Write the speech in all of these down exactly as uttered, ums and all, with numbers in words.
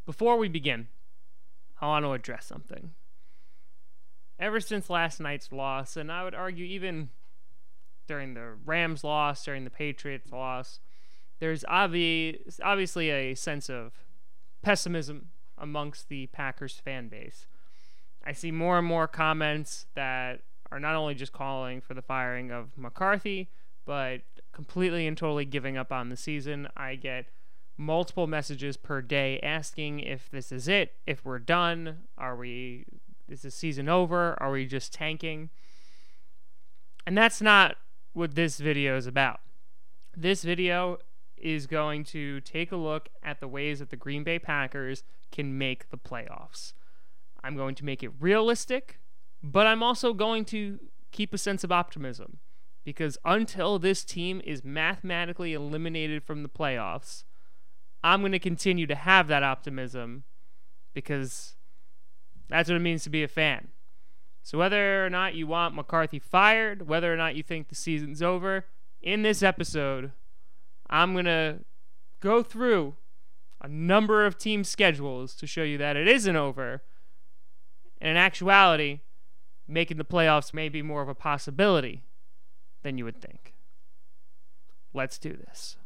Before we begin, I want to address something. Ever since last night's loss, and I would argue even during the Rams loss, during the Patriots loss, there's obvi- obviously a sense of pessimism amongst the Packers fan base. I see more and more comments that are not only just calling for the firing of McCarthy, but completely and totally giving up on the season. I get multiple messages per day asking if this is it, if we're done, are we, is the season over, are we just tanking? And that's not what this video is about. This video is going to take a look at the ways that the Green Bay Packers can make the playoffs. I'm going to make it realistic, but I'm also going to keep a sense of optimism, because until this team is mathematically eliminated from the playoffs, I'm going to continue to have that optimism, because that's what it means to be a fan. So whether or not you want McCarthy fired, whether or not you think the season's over, in this episode, I'm going to go through a number of team schedules to show you that it isn't over. And in actuality, making the playoffs may be more of a possibility than you would think. Let's do this.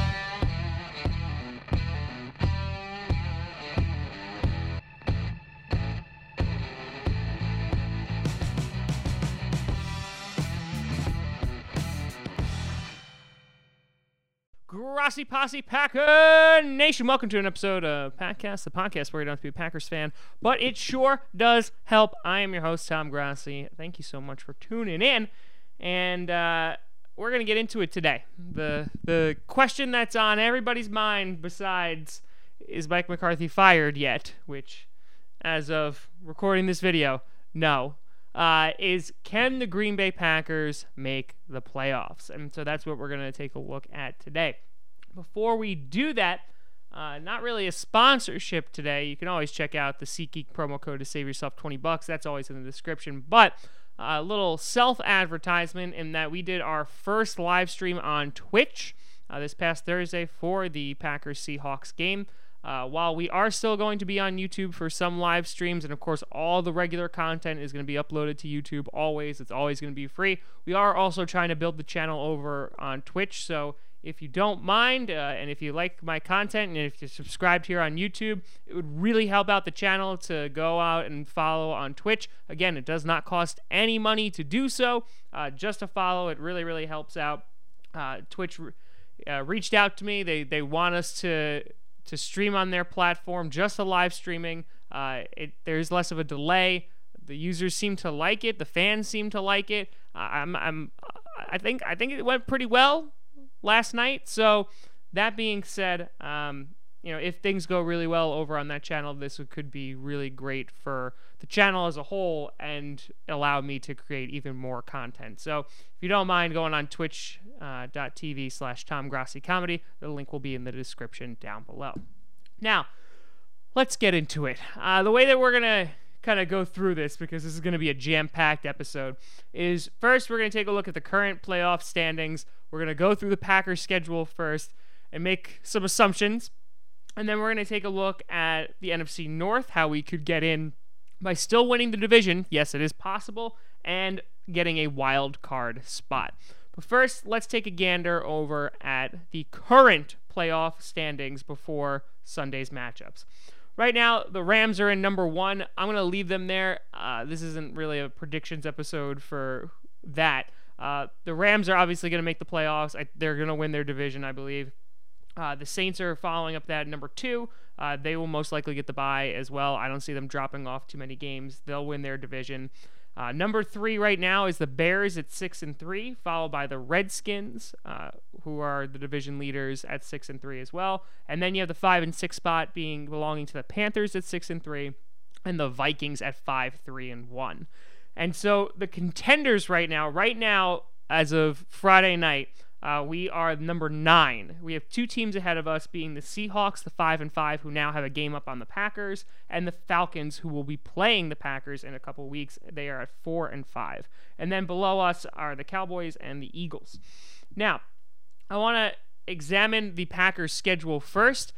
Grassy Posse Packer Nation, welcome to an episode of Packcast, the podcast where you don't have to be a Packers fan, but it sure does help. I am your host, Tom Grassi. Thank you so much for tuning in, and uh, we're going to get into it today. The the question that's on everybody's mind besides, is Mike McCarthy fired yet, which, as of recording this video, no, uh, is can the Green Bay Packers make the playoffs? And so that's what we're going to take a look at today. Before we do that, uh, not really a sponsorship today. You can always check out the SeatGeek promo code to save yourself twenty bucks. That's always in the description. But a little self-advertisement in that we did our first live stream on Twitch uh, this past Thursday for the Packers-Seahawks game. Uh, while we are still going to be on YouTube for some live streams, and of course all the regular content is going to be uploaded to YouTube always. It's always going to be free. We are also trying to build the channel over on Twitch, so if you don't mind, uh, and if you like my content, and if you're subscribed here on YouTube, it would really help out the channel to go out and follow on Twitch. Again, it does not cost any money to do so. Uh, just to follow, it really, really helps out. Uh, Twitch uh, reached out to me. They they want us to to stream on their platform, just a live streaming. Uh, it, there's less of a delay. The users seem to like it. The fans seem to like it. Uh, I'm I'm I think I think it went pretty well last night. So that being said, um, you know, if things go really well over on that channel, this could be really great for the channel as a whole and allow me to create even more content. So if you don't mind going on twitch dot t v slash Tom Grassi Comedy, the link will be in the description down below. Now, let's get into it. Uh, the way that we're going to kind of go through this, because this is going to be a jam-packed episode, is first we're going to take a look at the current playoff standings. We're going to go through the Packers schedule first and make some assumptions. And then we're going to take a look at the N F C North, how we could get in by still winning the division. Yes, it is possible. And getting a wild card spot. But first, let's take a gander over at the current playoff standings before Sunday's matchups. Right now, the Rams are in number one. I'm going to leave them there. Uh, this isn't really a predictions episode for that. Uh, the Rams are obviously going to make the playoffs. I, they're going to win their division, I believe. Uh, the Saints are following up that at number two. Uh, they will most likely get the bye as well. I don't see them dropping off too many games. They'll win their division. Uh, number three right now is the Bears at six and three, followed by the Redskins, uh, who are the division leaders at six and three as well. And then you have the five and six spot being belonging to the Panthers at six and three, and the Vikings at five three and one. And so the contenders right now, right now as of Friday night, Uh, we are number nine. We have two teams ahead of us, being the Seahawks, the five and five, who now have a game up on the Packers, and the Falcons, who will be playing the Packers in a couple weeks. They are at four and five. And then below us are the Cowboys and the Eagles. Now, I want to examine the Packers' schedule first.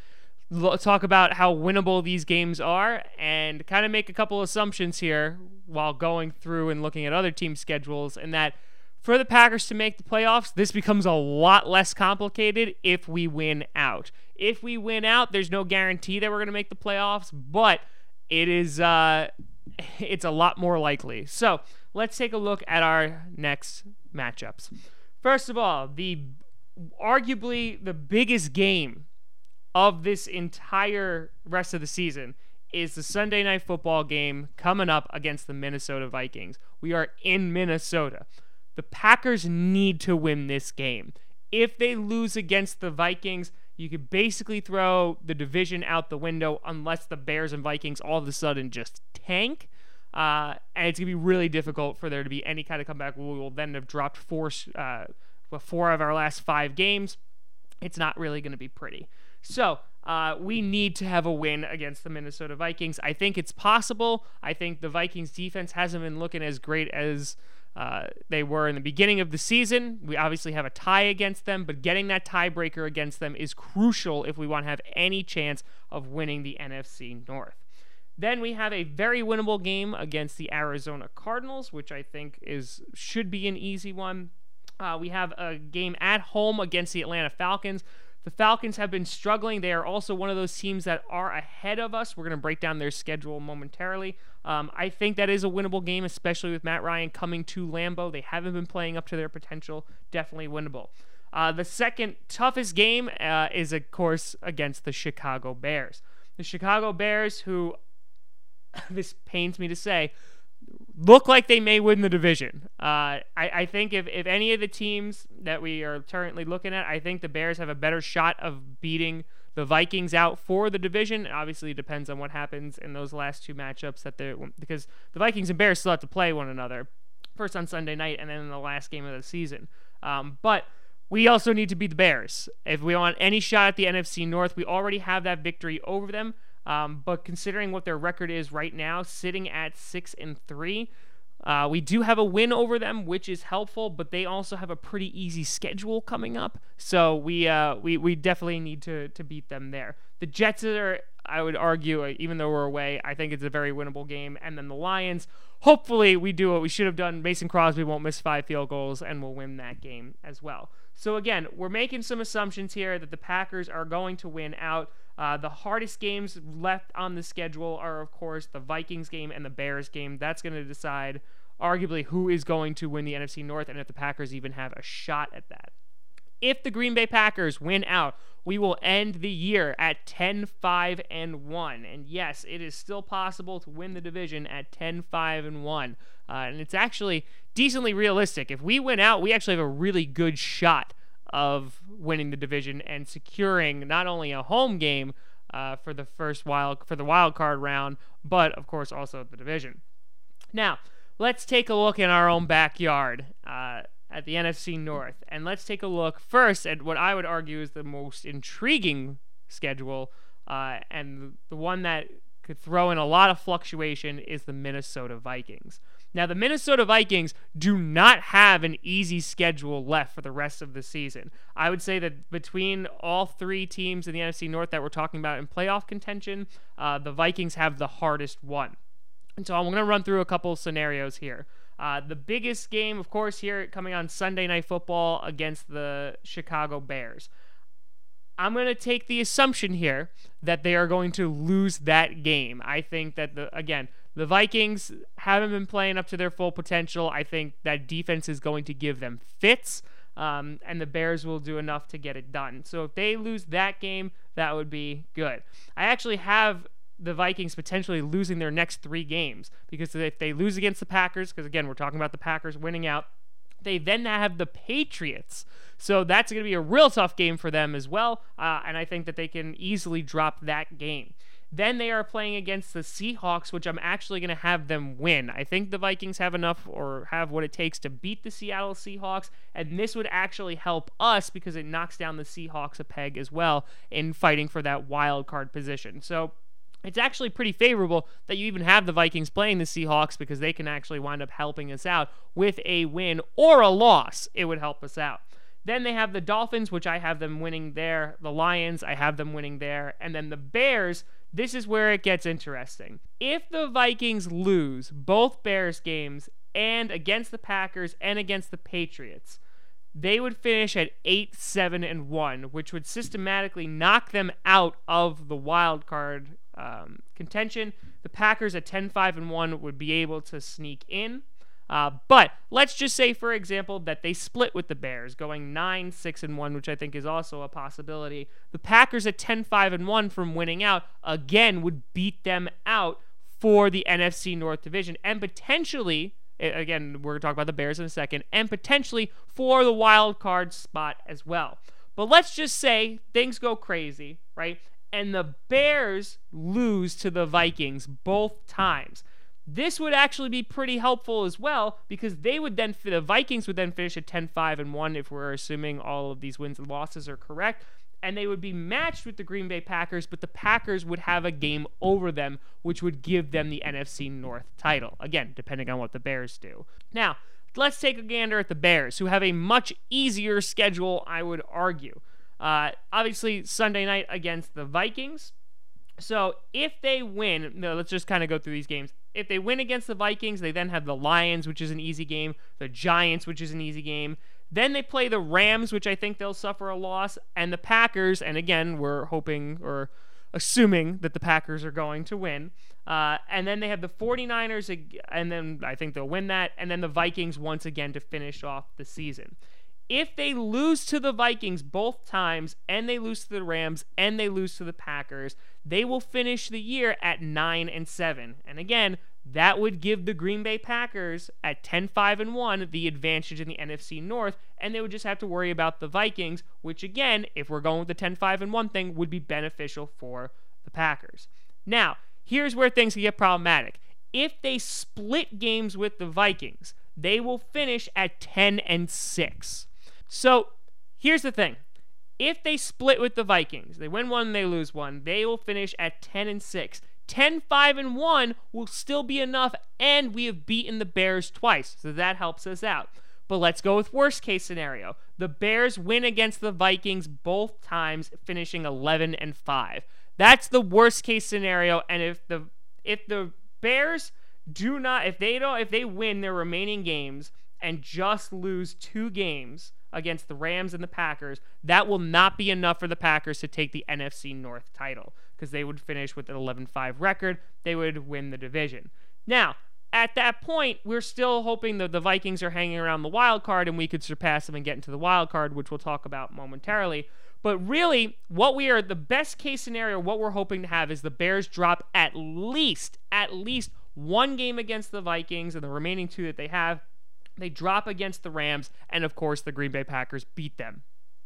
l- talk about how winnable these games are and kind of make a couple assumptions here while going through and looking at other team schedules, and that for the Packers to make the playoffs, this becomes a lot less complicated if we win out. If we win out, there's no guarantee that we're going to make the playoffs, but it is uh, it's a lot more likely. So let's take a look at our next matchups. First of all, the arguably the biggest game of this entire rest of the season is the Sunday Night Football game coming up against the Minnesota Vikings. We are in Minnesota. The Packers need to win this game. If they lose against the Vikings, you could basically throw the division out the window unless the Bears and Vikings all of a sudden just tank. Uh, and it's going to be really difficult for there to be any kind of comeback. We will then have dropped four, uh, four of our last five games. It's not really going to be pretty. So uh, we need to have a win against the Minnesota Vikings. I think it's possible. I think the Vikings defense hasn't been looking as great as uh, they were in the beginning of the season. We obviously have a tie against them, but getting that tiebreaker against them is crucial if we want to have any chance of winning the N F C North. Then we have a very winnable game against the Arizona Cardinals, which I think is should be an easy one. Uh, we have a game at home against the Atlanta Falcons. The Falcons have been struggling. They are also one of those teams that are ahead of us. We're going to break down their schedule momentarily. Um, I think that is a winnable game, especially with Matt Ryan coming to Lambeau. They haven't been playing up to their potential. Definitely winnable. Uh, the second toughest game uh, is, of course, against the Chicago Bears. The Chicago Bears, who, this pains me to say, look like they may win the division. Uh, I, I think if, if any of the teams that we are currently looking at, I think the Bears have a better shot of beating the Vikings out for the division. It obviously depends on what happens in those last two matchups that they're, because the Vikings and Bears still have to play one another, first on Sunday night and then in the last game of the season. Um, but we also need to beat the Bears. If we want any shot at the N F C North, we already have that victory over them. Um, but considering what their record is right now, sitting at six and three, uh, we do have a win over them, which is helpful. But they also have a pretty easy schedule coming up, so we uh, we we definitely need to to beat them there. The Jets are, I would argue, uh, even though we're away, I think it's a very winnable game. And then the Lions, hopefully, we do what we should have done. Mason Crosby won't miss five field goals, and we'll win that game as well. So again, we're making some assumptions here that the Packers are going to win out. Uh, the hardest games left on the schedule are, of course, the Vikings game and the Bears game. That's going to decide, arguably, who is going to win the N F C North and if the Packers even have a shot at that. If the Green Bay Packers win out, we will end the year at ten five and one. And yes, it is still possible to win the division at ten five and one. Uh, and it's actually decently realistic. If we win out, we actually have a really good shot of winning the division and securing not only a home game uh, for the first wild for the wild card round, but of course also the division. Now, let's take a look in our own backyard uh, at the N F C North, and let's take a look first at what I would argue is the most intriguing schedule, uh, and the one that could throw in a lot of fluctuation is the Minnesota Vikings. Now, the Minnesota Vikings do not have an easy schedule left for the rest of the season. I would say that between all three teams in the N F C North that we're talking about in playoff contention, uh, the Vikings have the hardest one. And so I'm going to run through a couple of scenarios here. Uh, the biggest game, of course, here coming on Sunday Night Football against the Chicago Bears. I'm going to take the assumption here that they are going to lose that game. I think that, the again, the Vikings haven't been playing up to their full potential. I think that defense is going to give them fits, um, and the Bears will do enough to get it done. So if they lose that game, that would be good. I actually have the Vikings potentially losing their next three games, because if they lose against the Packers, because again, we're talking about the Packers winning out, they then have the Patriots. So that's going to be a real tough game for them as well, uh, and I think that they can easily drop that game. Then they are playing against the Seahawks, which I'm actually going to have them win. I think the Vikings have enough or have what it takes to beat the Seattle Seahawks, and this would actually help us because it knocks down the Seahawks a peg as well in fighting for that wild card position. So it's actually pretty favorable that you even have the Vikings playing the Seahawks, because they can actually wind up helping us out with a win or a loss. It would help us out. Then they have the Dolphins, which I have them winning there. The Lions, I have them winning there. And then the Bears, this is where it gets interesting. If the Vikings lose both Bears games and against the Packers and against the Patriots, they would finish at eight, seven, and one, which would systematically knock them out of the wild card um, contention. The Packers at ten, five, and one would be able to sneak in. Uh, but let's just say, for example, that they split with the Bears, going nine, six, and one, which I think is also a possibility. The Packers at ten, five, and one from winning out, again, would beat them out for the N F C North Division, and potentially, again, we're going to talk about the Bears in a second, and potentially for the wild card spot as well. But let's just say things go crazy, right? And the Bears lose to the Vikings both times. This would actually be pretty helpful as well, because they would then, the Vikings would then finish at ten, five, and one if we're assuming all of these wins and losses are correct, and they would be matched with the Green Bay Packers, but the Packers would have a game over them, which would give them the N F C North title. Again, depending on what the Bears do. Now, let's take a gander at the Bears, who have a much easier schedule, I would argue. Uh, obviously, Sunday night against the Vikings. So if they win, no, let's just kind of go through these games. If they win against the Vikings, they then have the Lions, which is an easy game, the Giants, which is an easy game. Then they play the Rams, which I think they'll suffer a loss, and the Packers, and again, we're hoping or assuming that the Packers are going to win. Uh, and then they have the 49ers, and then I think they'll win that, and then the Vikings once again to finish off the season. If they lose to the Vikings both times, and they lose to the Rams, and they lose to the Packers, they will finish the year at nine and seven. And again, that would give the Green Bay Packers at ten, five, and one the advantage in the N F C North, and they would just have to worry about the Vikings, which again, if we're going with the ten, five, and one thing, would be beneficial for the Packers. Now, here's where things can get problematic. If they split games with the Vikings, they will finish at ten and six. So, here's the thing. If they split with the Vikings, they win one, they lose one, they will finish at ten and six. ten, five, and one will still be enough, and we have beaten the Bears twice, so that helps us out. But let's go with worst case scenario. The Bears win against the Vikings both times, finishing eleven and five. That's the worst case scenario, and if the if the Bears do not if they don't if they win their remaining games and just lose two games against the Rams and the Packers, that will not be enough for the Packers to take the N F C North title, because they would finish with an eleven five record. They would win the division. Now, at that point, we're still hoping that the Vikings are hanging around the wild card and we could surpass them and get into the wild card, which we'll talk about momentarily. But really, what we are, the best case scenario, what we're hoping to have is the Bears drop at least, at least one game against the Vikings, and the remaining two that they have, they drop against the Rams, and of course, the Green Bay Packers beat them.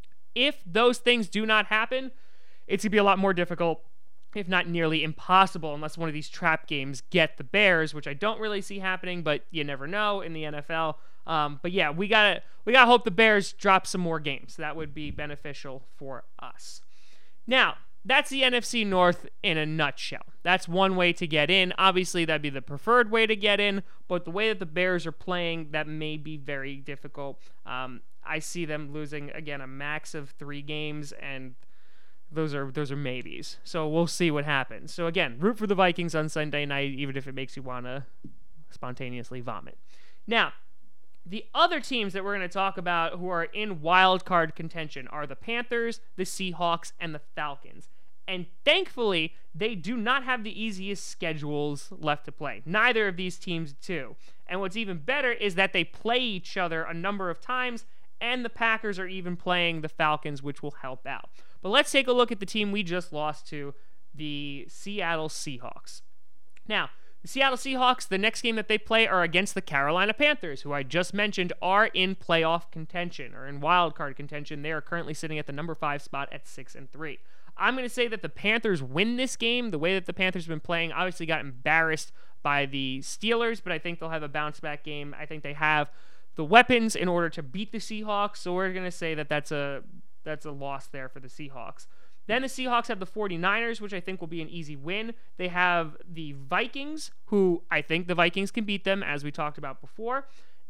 If those things do not happen, it's going to be a lot more difficult, if not nearly impossible, unless one of these trap games get the Bears, which I don't really see happening, but you never know in the N F L. Um, but yeah, we gotta we gotta hope the Bears drop some more games. That would be beneficial for us. Now, that's the N F C North in a nutshell. That's one way to get in. Obviously, that'd be the preferred way to get in, but the way that the Bears are playing, that may be very difficult. Um, I see them losing, again, a max of three games, and those are those are maybes. So we'll see what happens. So again, root for the Vikings on Sunday night, even if it makes you want to spontaneously vomit. Now, the other teams that we're going to talk about who are in wild card contention are the Panthers, the Seahawks, and the Falcons. And thankfully, they do not have the easiest schedules left to play. Neither of these teams do. And what's even better is that they play each other a number of times, and the Packers are even playing the Falcons, which will help out. But let's take a look at the team we just lost to, the Seattle Seahawks. Now, the Seattle Seahawks, the next game that they play are against the Carolina Panthers, who I just mentioned are in playoff contention, or in wild card contention. They are currently sitting at the number five spot at six and three. I'm going to say that the Panthers win this game. The way that the Panthers have been playing, obviously got embarrassed by the Steelers, but I think they'll have a bounce-back game. I think they have the weapons in order to beat the Seahawks, so we're going to say that that's a, that's a loss there for the Seahawks. Then the Seahawks have the 49ers, which I think will be an easy win. They have the Vikings, who I think the Vikings can beat them, as we talked about before.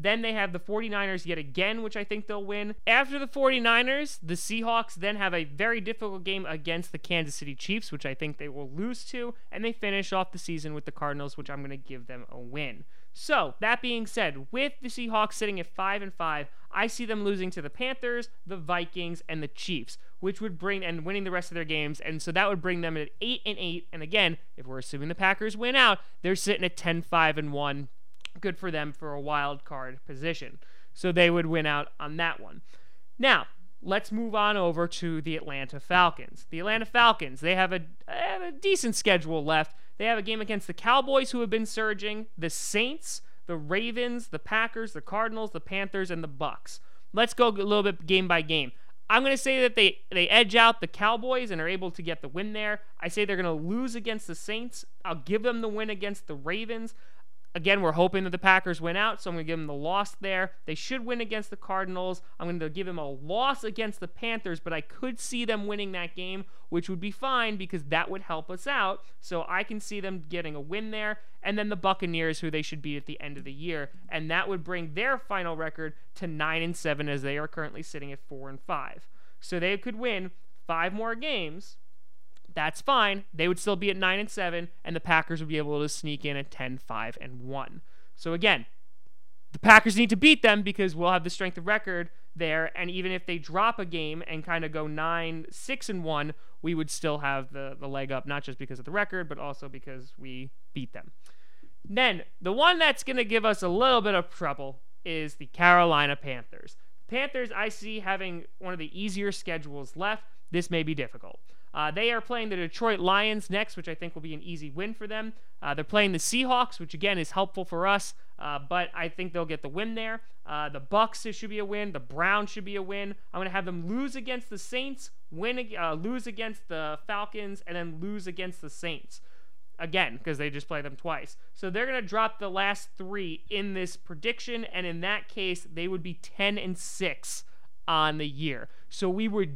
Then they have the 49ers yet again, which I think they'll win. After the 49ers, the Seahawks then have a very difficult game against the Kansas City Chiefs, which I think they will lose to, and they finish off the season with the Cardinals, which I'm going to give them a win. So, that being said, with the Seahawks sitting at five and five, I see them losing to the Panthers, the Vikings, and the Chiefs, which would bring and winning the rest of their games, and so that would bring them at eight and eight. And again, if we're assuming the Packers win out, they're sitting at ten five and one. Good for them for a wild card position. So they would win out on that one. Now, let's move on over to the Atlanta Falcons. The Atlanta Falcons, they have a, have a decent schedule left. They have a game against the Cowboys, who have been surging, the Saints, the Ravens, the Packers, the Cardinals, the Panthers, and the Bucks. Let's go a little bit game by game. I'm going to say that they, they edge out the Cowboys and are able to get the win there. I say they're going to lose against the Saints. I'll give them the win against the Ravens. Again, we're hoping that the Packers win out, so I'm going to give them the loss there. They should win against the Cardinals. I'm going to give them a loss against the Panthers, but I could see them winning that game, which would be fine because that would help us out. So I can see them getting a win there. And then the Buccaneers, who they should beat at the end of the year, and that would bring their final record to nine and seven, as they are currently sitting at four and five. So they could win five more games. That's fine. They would still be at nine and seven, and the Packers would be able to sneak in at ten five and one. So again, the Packers need to beat them because we'll have the strength of record there, and even if they drop a game and kind of go nine six and one, we would still have the, the leg up, not just because of the record, but also because we beat them. Then, the one that's going to give us a little bit of trouble is the Carolina Panthers. Panthers, I see having one of the easier schedules left. This may be difficult. Uh, they are playing the Detroit Lions next, which I think will be an easy win for them. Uh, they're playing the Seahawks, which again is helpful for us, uh, but I think they'll get the win there. Uh, the Bucks, it should be a win. The Browns should be a win. I'm going to have them lose against the Saints, win, uh, lose against the Falcons, and then lose against the Saints. Again, because they just play them twice. So they're going to drop the last three in this prediction, and in that case, they would be ten and six on the year. So we would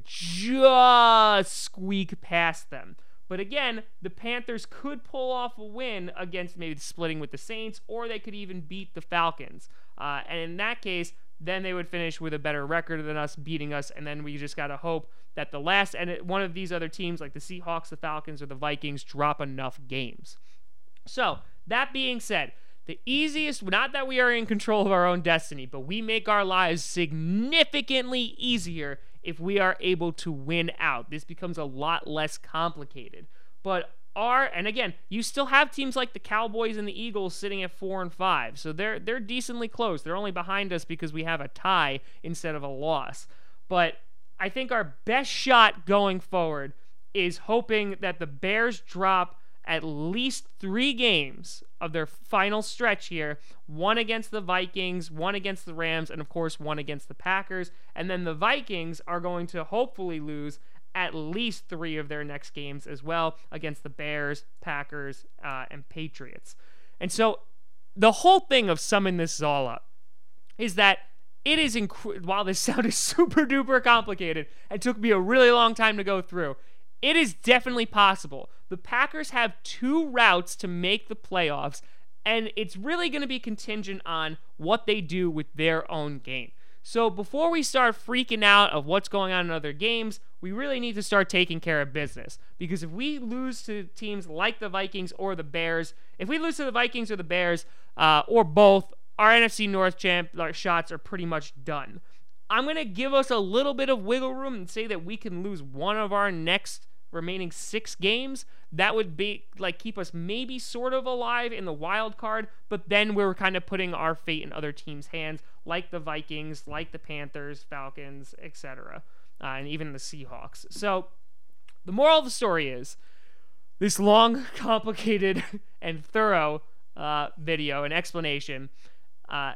just squeak past them. But again, the Panthers could pull off a win against maybe splitting with the Saints, or they could even beat the Falcons. Uh, and in that case, then they would finish with a better record than us, beating us, and then we just got to hope that the last, and it, one of these other teams, like the Seahawks, the Falcons, or the Vikings, drop enough games. So, that being said, the easiest, not that we are in control of our own destiny, but we make our lives significantly easier if we are able to win out. This becomes a lot less complicated. But are, and again, you still have teams like the Cowboys and the Eagles sitting at four and five, so they're they're decently close. They're only behind us because we have a tie instead of a loss. But I think our best shot going forward is hoping that the Bears drop at least three games of their final stretch here, one against the Vikings, one against the Rams, and of course one against the Packers. And then the Vikings are going to hopefully lose at least three of their next games as well against the Bears, Packers, uh, and Patriots. And so the whole thing of summing this all up is that it is, inc- while this sounded super duper complicated and took me a really long time to go through, it is definitely possible. The Packers have two routes to make the playoffs, and it's really going to be contingent on what they do with their own game. So before we start freaking out of what's going on in other games, we really need to start taking care of business. Because if we lose to teams like the Vikings or the Bears, if we lose to the Vikings or the Bears, uh, or both, our N F C North champ our shots are pretty much done. I'm going to give us a little bit of wiggle room and say that we can lose one of our next remaining six games. That would be like keep us maybe sort of alive in the wild card, but then we're kind of putting our fate in other teams' hands, like the Vikings, like the Panthers, Falcons, et cetera, uh, and even the Seahawks. So the moral of the story is this long, complicated, and thorough uh, video and explanation, uh,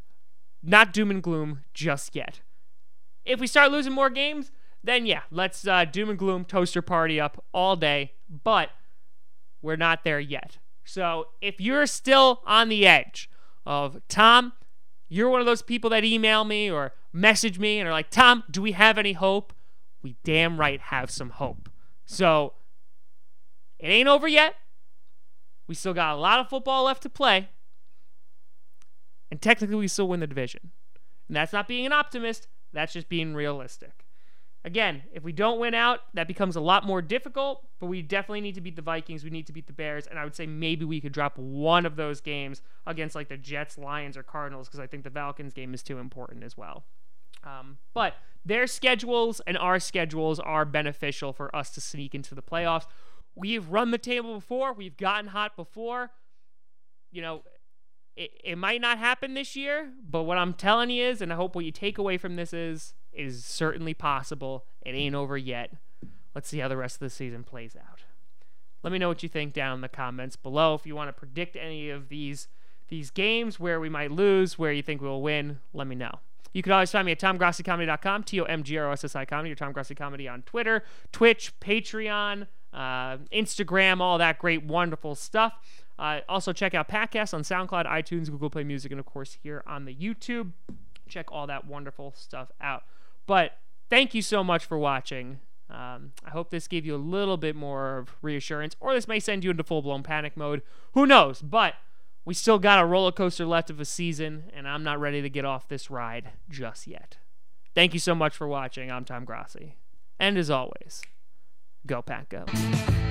not doom and gloom just yet. If we start losing more games, then yeah, let's uh, doom and gloom, toaster party up all day, but we're not there yet. So if you're still on the edge of, Tom, you're one of those people that email me or message me and are like, Tom, do we have any hope? We damn right have some hope. So it ain't over yet. We still got a lot of football left to play. And technically, we still win the division. And that's not being an optimist. That's just being realistic. Again, if we don't win out, that becomes a lot more difficult, but we definitely need to beat the Vikings. We need to beat the Bears, and I would say maybe we could drop one of those games against like the Jets, Lions, or Cardinals, because I think the Falcons game is too important as well. Um, but their schedules and our schedules are beneficial for us to sneak into the playoffs. We've run the table before. We've gotten hot before. You know, it, it might not happen this year, but what I'm telling you is, and I hope what you take away from this is, it is certainly possible. It ain't over yet. Let's see how the rest of the season plays out. Let me know what you think down in the comments below. If you want to predict any of these these games, where we might lose, where you think we'll win, let me know. You can always find me at tom grossi comedy dot com, T O M G R O S S I Comedy, or Tom Grossi Comedy on Twitter, Twitch, Patreon, uh, Instagram, all that great, wonderful stuff. Uh, also, check out Patcast on SoundCloud, iTunes, Google Play Music, and, of course, here on the YouTube. Check all that wonderful stuff out. But thank you so much for watching. Um, I hope this gave you a little bit more of reassurance, or this may send you into full-blown panic mode. Who knows? But we still got a roller coaster left of a season, and I'm not ready to get off this ride just yet. Thank you so much for watching. I'm Tom Grossi. And as always, go Pack Go.